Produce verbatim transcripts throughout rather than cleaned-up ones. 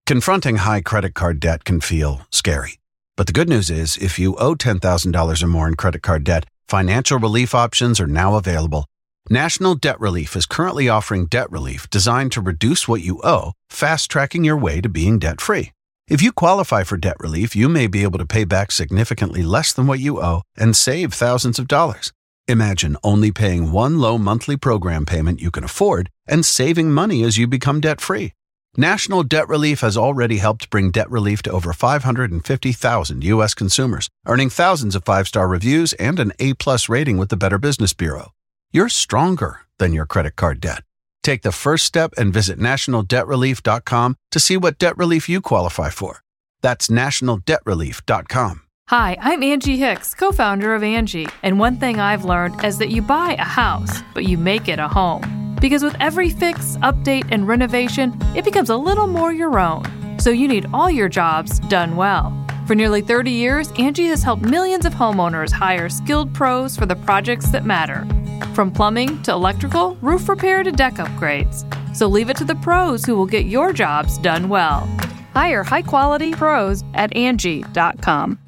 Confronting high credit card debt can feel scary. But the good news is, if you owe ten thousand dollars or more in credit card debt, financial relief options are now available. National Debt Relief is currently offering debt relief designed to reduce what you owe, fast-tracking your way to being debt-free. If you qualify for debt relief, you may be able to pay back significantly less than what you owe and save thousands of dollars. Imagine only paying one low monthly program payment you can afford and saving money as you become debt-free. National Debt Relief has already helped bring debt relief to over five hundred fifty thousand U S consumers, earning thousands of five-star reviews and an A-plus rating with the Better Business Bureau. You're stronger than your credit card debt. Take the first step and visit national debt relief dot com to see what debt relief you qualify for. That's national debt relief dot com. Hi, I'm Angie Hicks, co-founder of Angie, and one thing I've learned is that you buy a house, but you make it a home. Because with every fix, update, and renovation, it becomes a little more your own. So you need all your jobs done well. For nearly thirty years, Angie has helped millions of homeowners hire skilled pros for the projects that matter. From plumbing to electrical, roof repair to deck upgrades. So leave it to the pros who will get your jobs done well. Hire high-quality pros at Angie dot com.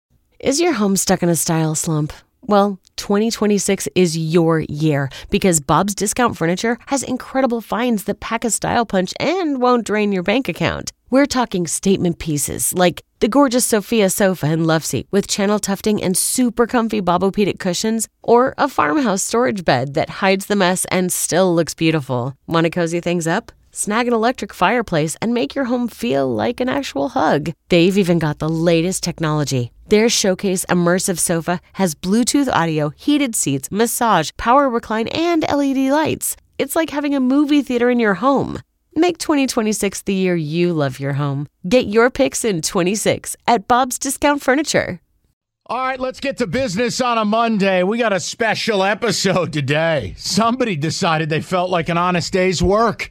Is your home stuck in a style slump? Well, twenty twenty-six is your year because Bob's Discount Furniture has incredible finds that pack a style punch and won't drain your bank account. We're talking statement pieces like the gorgeous Sophia sofa and love seat with channel tufting and super comfy Bobopedic cushions, or a farmhouse storage bed that hides the mess and still looks beautiful. Want to cozy things up? Snag an electric fireplace and make your home feel like an actual hug. They've even got the latest technology. Their Showcase Immersive Sofa has Bluetooth audio, heated seats, massage, power recline, and L E D lights. It's like having a movie theater in your home. Make twenty twenty-six the year you love your home. Get your picks in twenty-six at Bob's Discount Furniture. All right, let's get to business on a Monday. We got a special episode today. Somebody decided they felt like an honest day's work.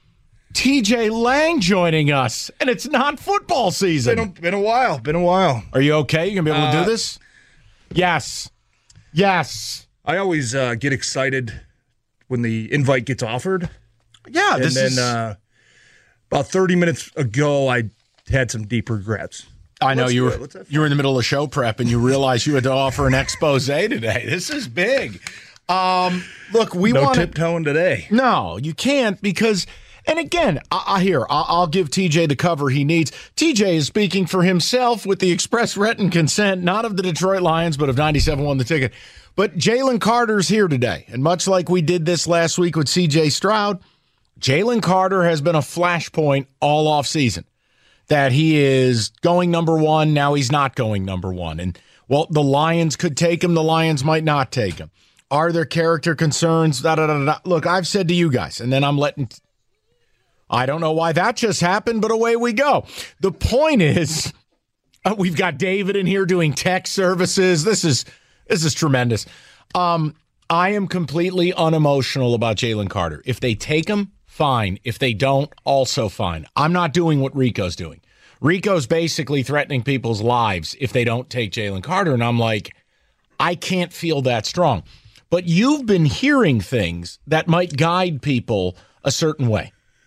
T J Lang joining us, and it's not football season. Been a, been a while. Been a while. Are you okay? You gonna be able to uh, do this? Yes. Yes. I always uh, get excited when the invite gets offered. Yeah, and this then is... uh, about thirty minutes ago, I had some deep regrets. I know Let's you do were it. you were in the middle of show prep, and you realized you had to offer an expose today. This is big. Um, look, we no want tiptoeing today. No, you can't because. And again, I, I hear, I, I'll give T J the cover he needs. T J is speaking for himself with the express written consent, not of the Detroit Lions, but of ninety-seven won the ticket. But Jalen Carter's here today. And much like we did this last week with C J Stroud, Jalen Carter has been a flashpoint all offseason. That he is going number one, now he's not going number one. And, well, the Lions could take him, the Lions might not take him. Are there character concerns? Da, da, da, da. Look, I've said to you guys, and then I'm letting... I don't know why that just happened, but away we go. The point is, uh, we've got David in here doing tech services. This is this is tremendous. Um, I am completely unemotional about Jalen Carter. If they take him, fine. If they don't, also fine. I'm not doing what Rico's doing. Rico's basically threatening people's lives if they don't take Jalen Carter, and I'm like, I can't feel that strong. But you've been hearing things that might guide people a certain way.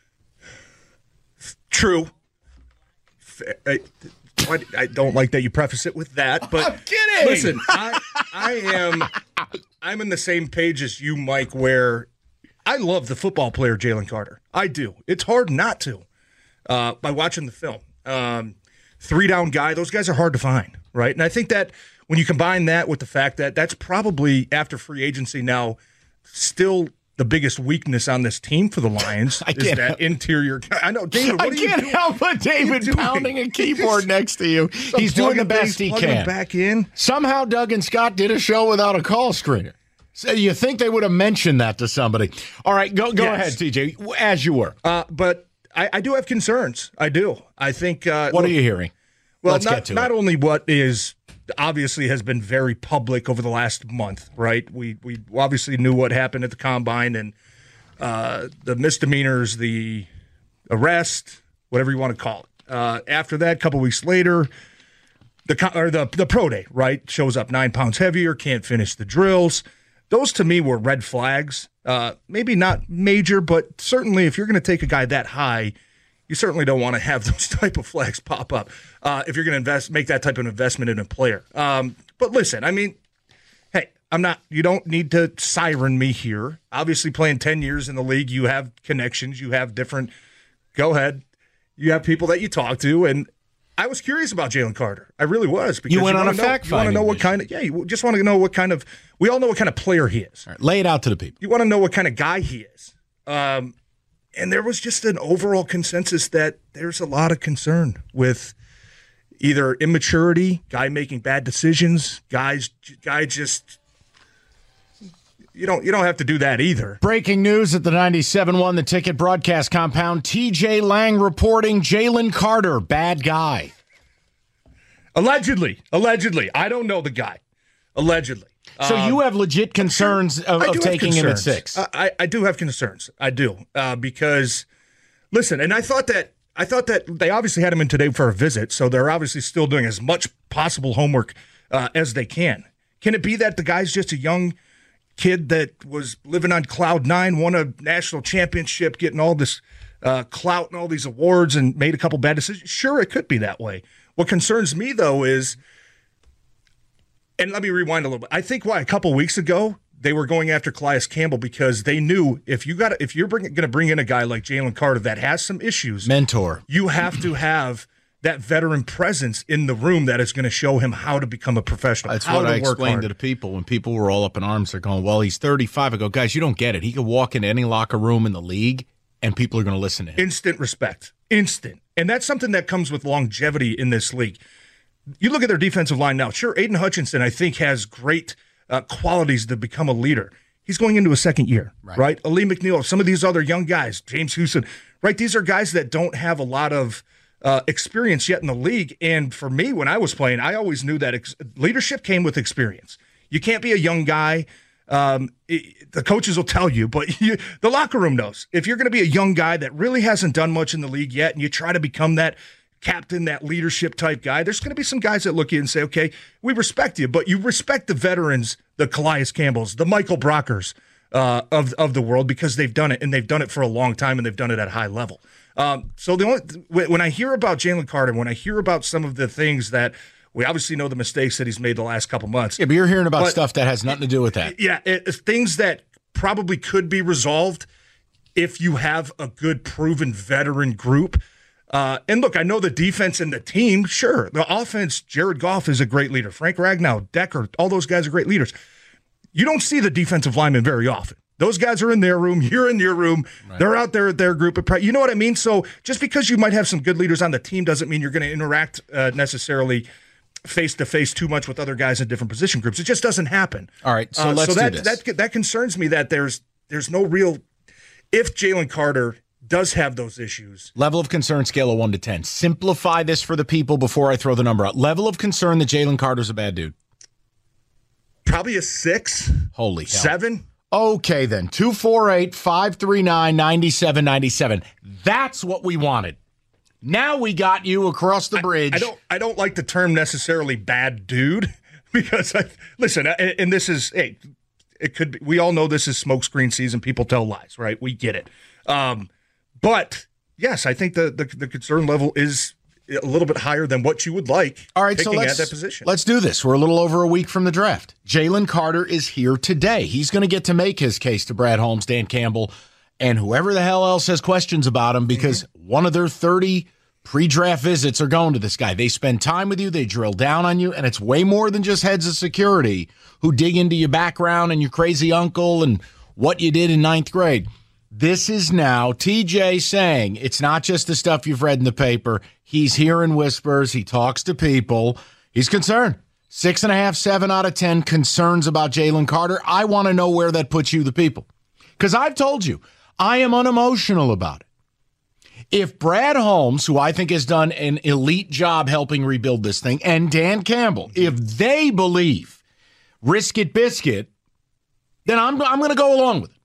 True. I, I don't like that you preface it with that, but I'm kidding. Listen, I, I am I'm in the same page as you, Mike, where I love the football player Jalen Carter. I do. It's hard not to uh, by watching the film. Um, three down guy, those guys are hard to find, right? And I think that when you combine that with the fact that that's probably after free agency now still the biggest weakness on this team for the Lions I is can't that help, interior. I know, David. What I are you can't doing? help but David pounding a keyboard next to you. So He's doing the plugging best things, he plugging can. Back in. Somehow, Doug and Scott did a show without a call screener. So you think they would have mentioned that to somebody? All right, go go Yes. ahead, T J, as you were. Uh, but I, I do have concerns. I do. I think. Uh, What look, are you hearing? Well, Let's not, get to not it. only what is obviously has been very public over the last month, right? We we obviously knew what happened at the Combine and uh, the misdemeanors, the arrest, whatever you want to call it. Uh, after that, a couple weeks later, the or the the pro day, right, shows up nine pounds heavier, can't finish the drills. Those to me were red flags. Uh, maybe not major, but certainly if you're going to take a guy that high, you certainly don't want to have those type of flags pop up uh, if you're going to invest, make that type of investment in a player. Um, but listen, I mean, hey, I'm not. You don't need to siren me here. Obviously, playing ten years in the league, you have connections. You have different. Go ahead. You have people that you talk to, and I was curious about Jalen Carter. I really was. Because you went you on a know, fact You want to know what mission. kind of. Yeah, you just want to know what kind of. We all know what kind of player he is. All right, lay it out to the people. You want to know what kind of guy he is. Um, and there was just an overall consensus that there's a lot of concern with either immaturity, guy making bad decisions, guys, guy just. You don't. You don't have to do that either. Breaking news at the ninety-seven point one The Ticket broadcast compound. T J Lang reporting Jalen Carter, bad guy. Allegedly. Allegedly. I don't know the guy. Allegedly. So um, you have legit concerns of, of taking him at six. Uh, I, I do have concerns. I do. Uh, because, listen, and I thought that I thought that they obviously had him in today for a visit, so they're obviously still doing as much possible homework uh, as they can. Can it be that the guy's just a young kid that was living on cloud nine, won a national championship, getting all this uh, clout and all these awards and made a couple bad decisions? Sure, it could be that way. What concerns me, though, is, and let me rewind a little bit. I think why a couple weeks ago they were going after Calais Campbell because they knew if you got if you're going to bring in a guy like Jalen Carter that has some issues, mentor, you have to have that veteran presence in the room that is going to show him how to become a professional. That's how what to I work explained hard. to the people when people were all up in arms. They're going, well, he's thirty-five. I go, guys, you don't get it. He could walk into any locker room in the league, and people are going to listen to him. Instant respect. Instant. And that's something that comes with longevity in this league. You look at their defensive line now. Sure, Aiden Hutchinson, I think, has great uh, qualities to become a leader. He's going into a second year, right? right? Ali McNeil, some of these other young guys, James Houston, right? These are guys that don't have a lot of Uh, experience yet in the league. And for me, when I was playing, I always knew that ex- leadership came with experience. You can't be a young guy. Um, it, the coaches will tell you, but you, the locker room knows. If you're going to be a young guy that really hasn't done much in the league yet and you try to become that captain, that leadership type guy, there's going to be some guys that look at you and say, okay, we respect you, but you respect the veterans, the Calais Campbells, the Michael Brockers uh, of, of the world because they've done it, and they've done it for a long time, and they've done it at a high level. Um, so the only when I hear about Jalen Carter, when I hear about some of the things that we obviously know the mistakes that he's made the last couple months. Yeah, but you're hearing about but, stuff that has nothing to do with that. Yeah, it, things that probably could be resolved if you have a good, proven veteran group. Uh, and look, I know the defense and the team, sure. The offense, Jared Goff is a great leader. Frank Ragnow, Decker, all those guys are great leaders. You don't see the defensive linemen very often. Those guys are in their room. You're in your room. Right. They're out there at their group. Of you know what I mean? So just because you might have some good leaders on the team doesn't mean you're going to interact uh, necessarily face-to-face too much with other guys in different position groups. It just doesn't happen. All right, so uh, let's so that, do this. That, that concerns me that there's there's no real – if Jalen Carter does have those issues. Level of concern, scale of one to ten. Simplify this for the people before I throw the number out. Level of concern that Jalen Carter's a bad dude. Probably a six. Holy hell. Seven. Okay, then. two four eight, five three nine, nine seven nine seven. That's what we wanted. Now we got you across the bridge. I, I don't I don't like the term necessarily bad dude because, I, listen, and, and this is, hey, it could be, we all know this is smokescreen season. People tell lies, right? We get it. Um, but, yes, I think the, the, the concern level is a little bit higher than what you would like. All right, picking so let's, at that position. Let's do this. We're a little over a week from the draft. Jalen Carter is here today. He's going to get to make his case to Brad Holmes, Dan Campbell, and whoever the hell else has questions about him because mm-hmm. one of their thirty pre-draft visits are going to this guy. They spend time with you. They drill down on you, and it's way more than just heads of security who dig into your background and your crazy uncle and what you did in ninth grade. This is now T J saying it's not just the stuff you've read in the paper. He's hearing whispers. He talks to people. He's concerned. Six and a half, seven out of ten concerns about Jalen Carter. I want to know where that puts you, the people. Because I've told you, I am unemotional about it. If Brad Holmes, who I think has done an elite job helping rebuild this thing, and Dan Campbell, if they believe risk it biscuit, then I'm, I'm going to go along with it.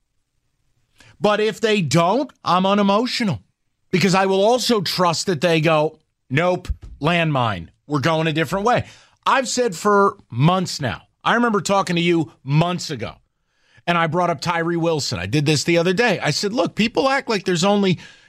But if they don't, I'm unemotional because I will also trust that they go, nope, landmine. We're going a different way. I've said for months now. I remember talking to you months ago, and I brought up Tyree Wilson. I did this the other day. I said, look, people act like there's only,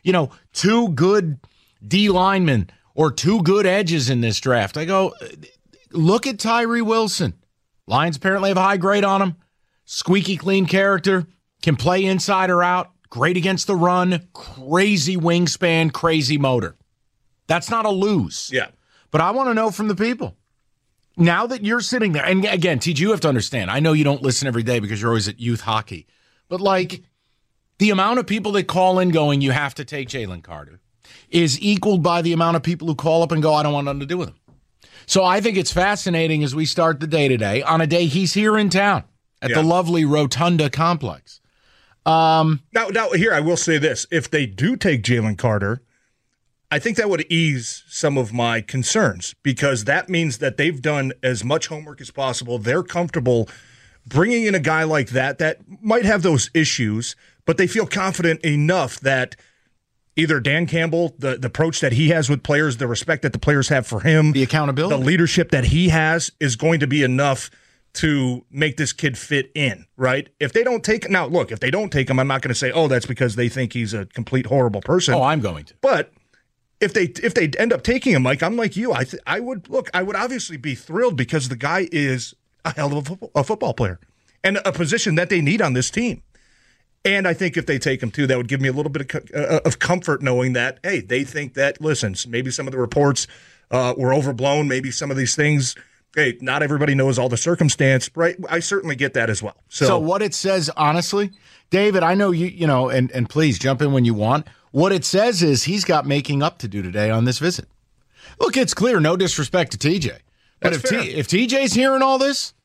you know, two good D linemen or two good edges in this draft. I go, look at Tyree Wilson. Lions apparently have a high grade on him. Squeaky clean character, can play inside or out, great against the run, crazy wingspan, crazy motor. That's not a lose. Yeah. But I want to know from the people. Now that you're sitting there, and again, T J, you have to understand, I know you don't listen every day because you're always at youth hockey, but like the amount of people that call in going, you have to take Jalen Carter, is equaled by the amount of people who call up and go, I don't want nothing to do with him. So I think it's fascinating as we start the day today, on a day he's here in town at yeah. the lovely Rotunda Complex. Um, now, now, here, I will say this. If they do take Jalen Carter, I think that would ease some of my concerns because that means that they've done as much homework as possible. They're comfortable bringing in a guy like that that might have those issues, but they feel confident enough that either Dan Campbell, the, the approach that he has with players, the respect that the players have for him, the accountability, the leadership that he has is going to be enough to make this kid fit in, right? If they don't take now, look, if they don't take him, I'm not going to say, oh, that's because they think he's a complete horrible person. Oh, I'm going to. But if they if they end up taking him, Mike, I'm like you. I th- I would look. I would obviously be thrilled because the guy is a hell of a football, a football player and a position that they need on this team. And I think if they take him too, that would give me a little bit of, uh, of comfort knowing that, hey, they think that, listen, maybe some of the reports uh, were overblown. Maybe some of these things, hey, not everybody knows all the circumstance, right? I certainly get that as well. So, so what it says, honestly, David, I know you, you know, and, and please jump in when you want. What it says is he's got making up to do today on this visit. Look, it's clear, no disrespect to T J. But That's if T, if T J's hearing all this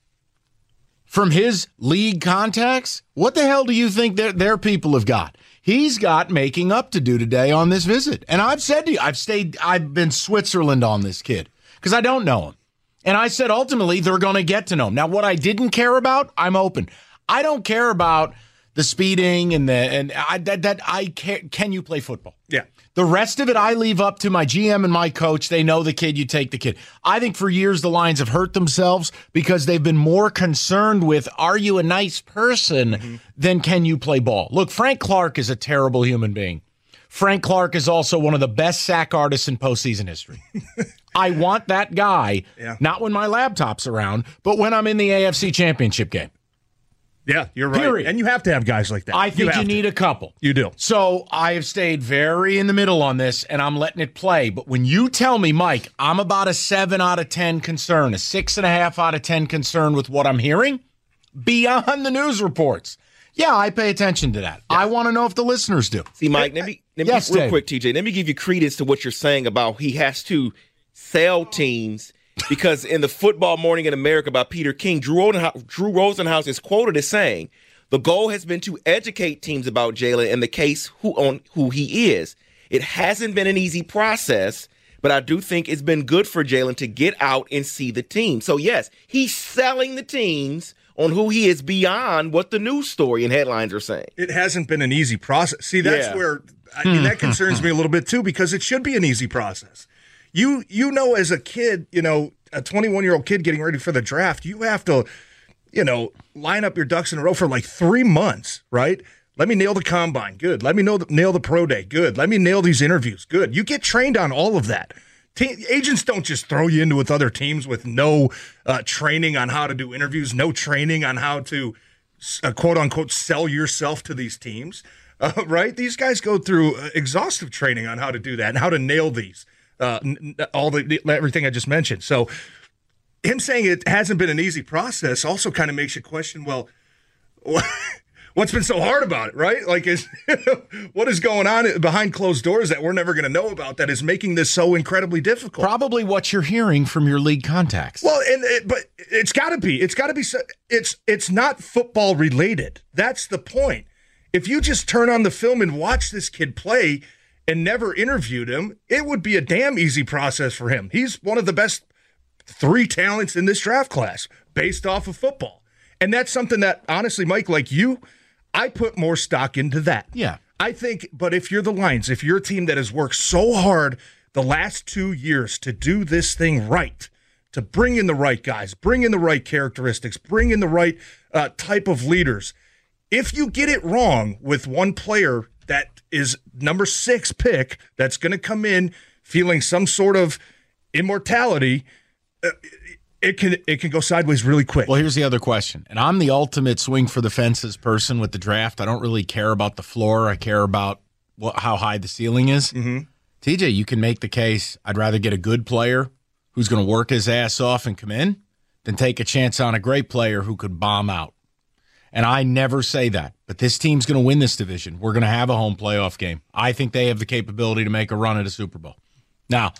from his league contacts, what the hell do you think their, their people have got? He's got making up to do today on this visit. And I've said to you, I've stayed, I've been Switzerland on this kid because I don't know him. And I said, ultimately, they're going to get to know him. Now, what I didn't care about, I'm open. I don't care about the speeding and the, and I, that, that I care. Can you play football? Yeah. The rest of it, I leave up to my G M and my coach. They know the kid, you take the kid. I think for years the Lions have hurt themselves because they've been more concerned with, are you a nice person, mm-hmm. than can you play ball? Look, Frank Clark is a terrible human being. Frank Clark is also one of the best sack artists in postseason history. I want that guy, yeah. not when my laptop's around, but when I'm in the A F C Championship game. Yeah, you're right. Period. And you have to have guys like that. I think you, you need to. a couple. You do. So I have stayed very in the middle on this, and I'm letting it play. But when you tell me, Mike, I'm about a seven out of ten concern, a six and a half out of ten concern with what I'm hearing, beyond the news reports, yeah, I pay attention to that. Yeah. I want to know if the listeners do. See, Mike, let me, let me yes, real Dave. quick, T J, let me give you credence to what you're saying about he has to sell teams. Because in the Football Morning in America by Peter King, Drew Rosenhaus, Drew Rosenhaus is quoted as saying, the goal has been to educate teams about Jalen and the case who on who he is. It hasn't been an easy process, but I do think it's been good for Jalen to get out and see the team. So, yes, he's selling the teams on who he is beyond what the news story and headlines are saying. It hasn't been an easy process. See, that's yeah. where I mean, that concerns me a little bit, too, because it should be an easy process. You, you know, as a kid, you know, a twenty-one-year-old kid getting ready for the draft, you have to – you know, line up your ducks in a row for like three months, right? Let me nail the combine. Good. Let me know the, nail the pro day. Good. Let me nail these interviews. Good. You get trained on all of that. Te- agents don't just throw you into with other teams with no uh, training on how to do interviews, no training on how to, uh, quote unquote, sell yourself to these teams, uh, right? These guys go through uh, exhaustive training on how to do that and how to nail these, uh, n- all the everything I just mentioned. So, him saying it hasn't been an easy process also kind of makes you question, well, what's been so hard about it, right? Like, is what is going on behind closed doors that we're never going to know about that is making this so incredibly difficult? Probably what you're hearing from your league contacts. Well, and it, but it's got to be. It's got to be. It's it's not football related. That's the point. If you just turn on the film and watch this kid play and never interviewed him, it would be a damn easy process for him. He's one of the best three talents in this draft class based off of football. And that's something that, honestly, Mike, like you, I put more stock into that. Yeah. I think, but if you're the Lions, if you're a team that has worked so hard the last two years to do this thing right, to bring in the right guys, bring in the right characteristics, bring in the right uh, type of leaders, if you get it wrong with one player that is number six pick that's going to come in feeling some sort of immortality, uh, it can it can go sideways really quick. Well, here's the other question. And I'm the ultimate swing for the fences person with the draft. I don't really care about the floor. I care about what, how high the ceiling is. Mm-hmm. T J, you can make the case I'd rather get a good player who's going to work his ass off and come in than take a chance on a great player who could bomb out. And I never say that. But this team's going to win this division. We're going to have a home playoff game. I think they have the capability to make a run at a Super Bowl. Now,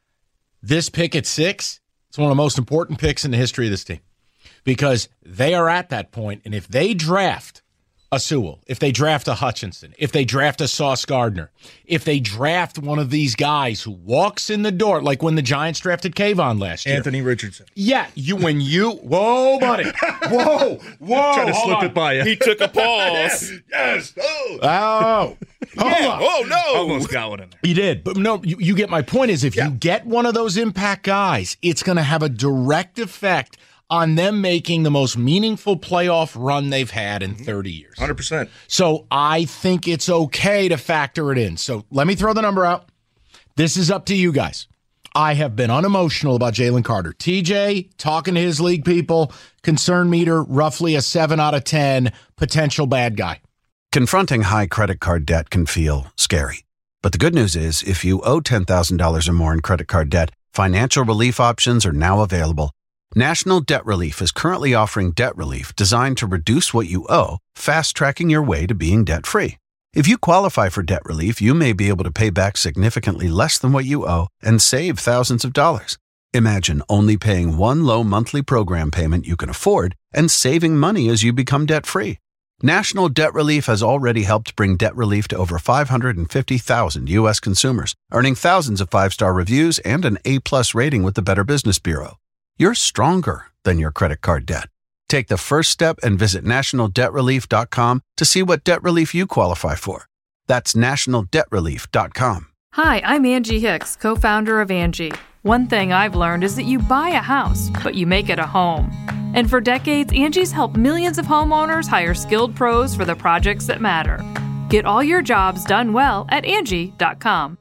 this pick at six, it's one of the most important picks in the history of this team because they are at that point, and if they draft a Sewell, if they draft a Hutchinson, if they draft a Sauce Gardner, if they draft one of these guys who walks in the door, like when the Giants drafted Kayvon last year. Anthony Richardson. Yeah, you when you, whoa, buddy. Whoa, whoa. Trying to slip on. it by you. He took a pause. Yes. Oh. Oh. Hold Yeah. on. Oh, no. Almost got one in there. You did. But no, you, you get my point is if Yeah. you get one of those impact guys, it's going to have a direct effect on them making the most meaningful playoff run they've had in thirty years. one hundred percent. So I think it's okay to factor it in. So let me throw the number out. This is up to you guys. I have been unemotional about Jalen Carter. T J, talking to his league people, concern meter, roughly a seven out of ten, potential bad guy. Confronting high credit card debt can feel scary. But the good news is, if you owe ten thousand dollars or more in credit card debt, financial relief options are now available. National Debt Relief is currently offering debt relief designed to reduce what you owe, fast-tracking your way to being debt-free. If you qualify for debt relief, you may be able to pay back significantly less than what you owe and save thousands of dollars. Imagine only paying one low monthly program payment you can afford and saving money as you become debt-free. National Debt Relief has already helped bring debt relief to over five hundred fifty thousand U S consumers, earning thousands of five-star reviews and an A-plus rating with the Better Business Bureau. You're stronger than your credit card debt. Take the first step and visit national debt relief dot com to see what debt relief you qualify for. That's national debt relief dot com. Hi, I'm Angie Hicks, co-founder of Angie. One thing I've learned is that you buy a house, but you make it a home. And for decades, Angie's helped millions of homeowners hire skilled pros for the projects that matter. Get all your jobs done well at Angie dot com.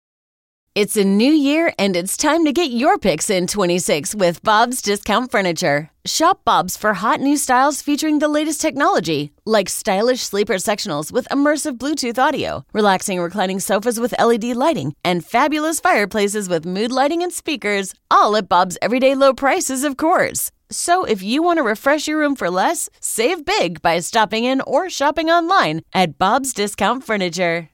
It's a new year, and it's time to get your picks in twenty-six with Bob's Discount Furniture. Shop Bob's for hot new styles featuring the latest technology, like stylish sleeper sectionals with immersive Bluetooth audio, relaxing reclining sofas with L E D lighting, and fabulous fireplaces with mood lighting and speakers, all at Bob's everyday low prices, of course. So if you want to refresh your room for less, save big by stopping in or shopping online at Bob's Discount Furniture.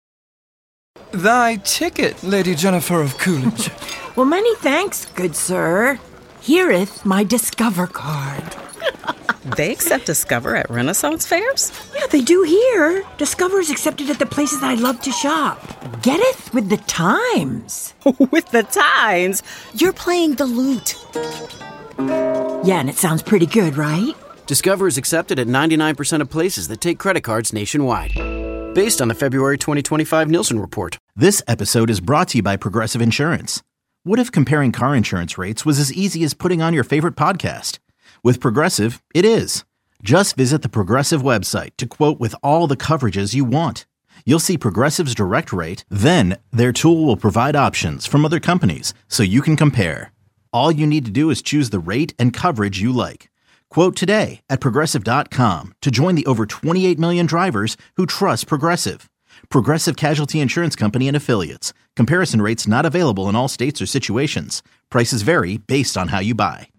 Thy ticket, Lady Jennifer of Coolidge. Well, many thanks, good sir. Hereeth my Discover card. They accept Discover at Renaissance fairs? Yeah, they do here. Discover is accepted at the places I love to shop. Getteth with the times. With the times? You're playing the lute. Yeah, and it sounds pretty good, right? Discover is accepted at ninety-nine percent of places that take credit cards nationwide. Based on the February twenty twenty-five Nielsen report. This episode is brought to you by Progressive Insurance. What if comparing car insurance rates was as easy as putting on your favorite podcast? With Progressive, it is. Just visit the Progressive website to quote with all the coverages you want. You'll see Progressive's direct rate, then their tool will provide options from other companies so you can compare. All you need to do is choose the rate and coverage you like. Quote today at Progressive dot com to join the over twenty-eight million drivers who trust Progressive. Progressive Casualty Insurance Company and Affiliates. Comparison rates not available in all states or situations. Prices vary based on how you buy.